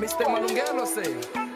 Mr. Malungelo say.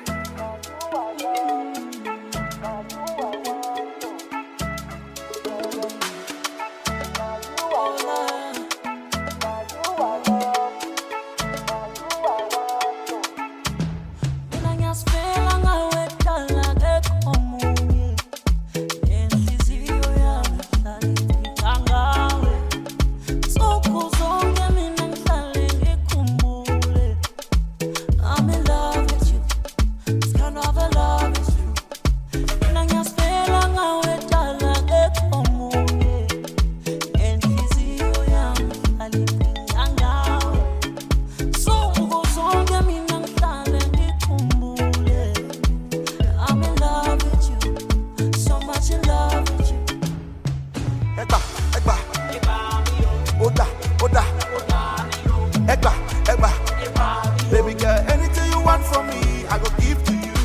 Baby girl, anything you want from me, I go give to you.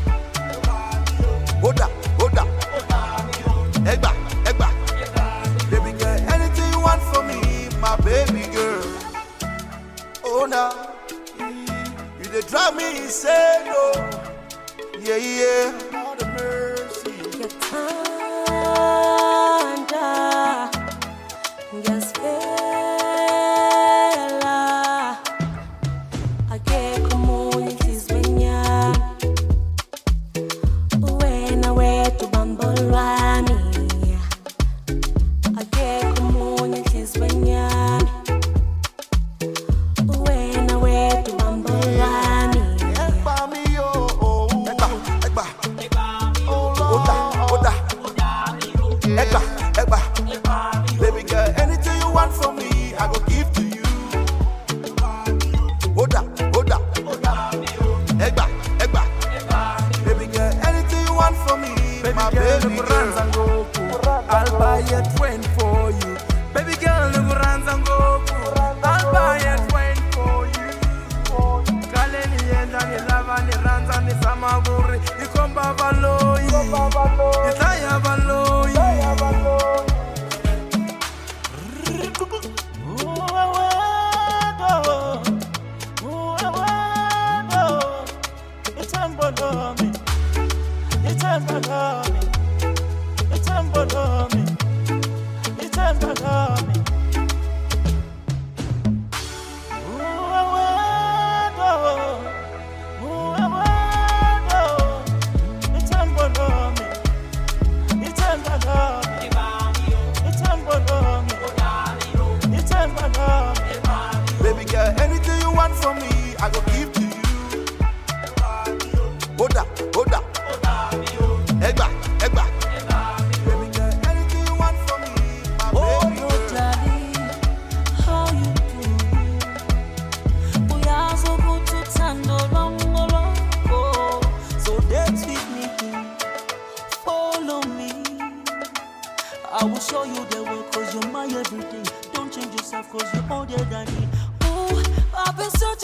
Oda, Oda, Egba, Egba. Baby girl, anything you want from me, my baby girl. Oh now, you dey drive me insane, oh. Yeah, yeah. All the mercy. Baby girl, anything you want from me, I go give to you. Oda, Oda, Egba, Egba. Baby girl, anything you want from me, my baby girl. I'll buy a train for you. Baby girl, I'll buy a train for you. Kaleni yenda ni lava ni ranza ni samaguri. Ikomba baloi, itaya baloi. Baby girl, anything you want from me, I go give to you. Oda, Oda, Egba, Egba. Baby girl, anything you want from me, my baby girl. Daddy, how you doing? We are so good to tango long. So dance with me, follow me. I will show you the way, cause you're my everything. Don't change yourself, cause you're older than me. Oh, I've been searching